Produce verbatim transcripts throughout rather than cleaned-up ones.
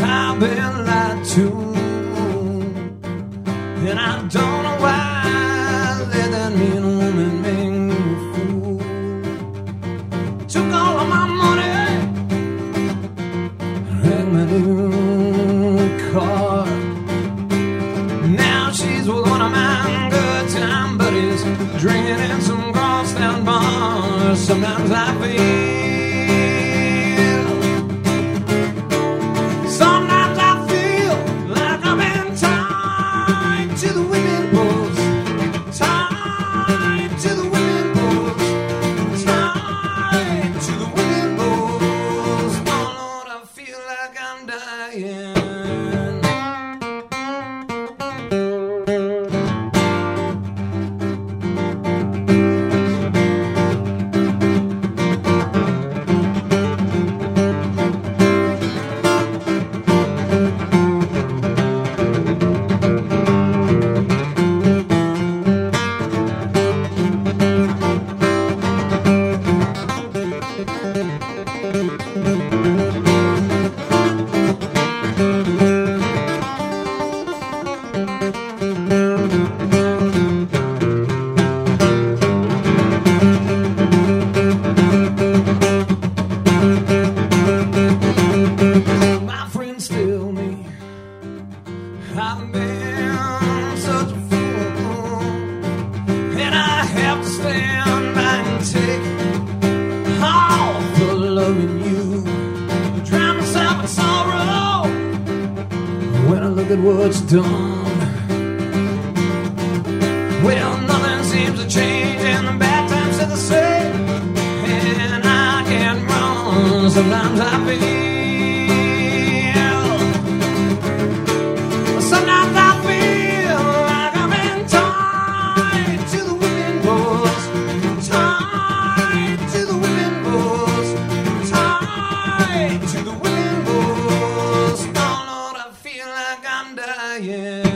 I've been lied to, and I don't know why. Let that mean woman make me a fool. Took all of my money, wrecked my new car. Now she's with one of my good time buddies, drinking in some crosstown bars. Sometimes I feel, sometimes I feel like I've been tied to the women poles, tied to the women poles, tied to the women poles. Oh Lord, I feel like I'm dying. My friends tell me I've been such a fool, and I have to stand by and take all the loving you. Drown myself in sorrow when I look at what's done. Well, nothing seems to change, and the bad times are the same, and I can't run. Sometimes I feel, sometimes I feel like I've been tied to the women poles, tied to the women poles, tied to the women poles. Oh Lord, I feel like I'm dying.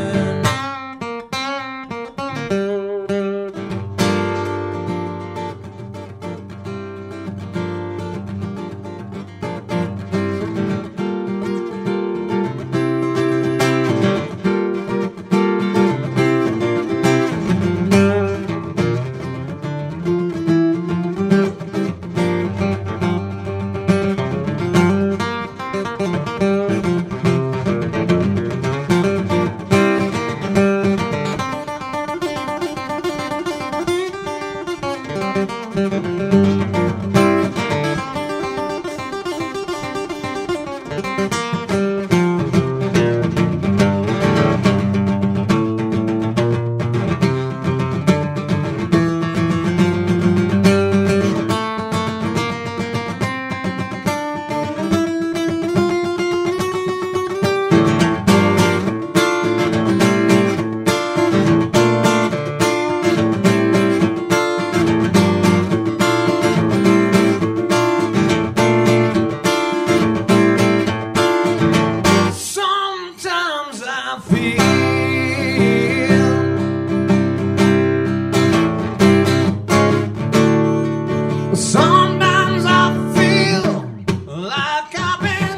Sometimes I feel like I've been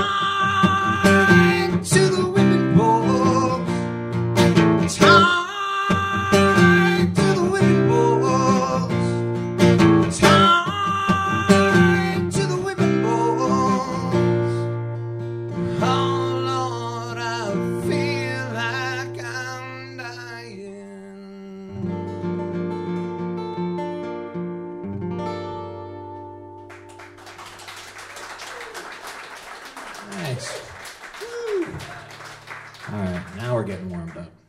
tied to the women poles, tied to the women poles, tied to the women poles. Oh Lord, I feel like I'm dying. Nice. All right, now we're getting warmed up.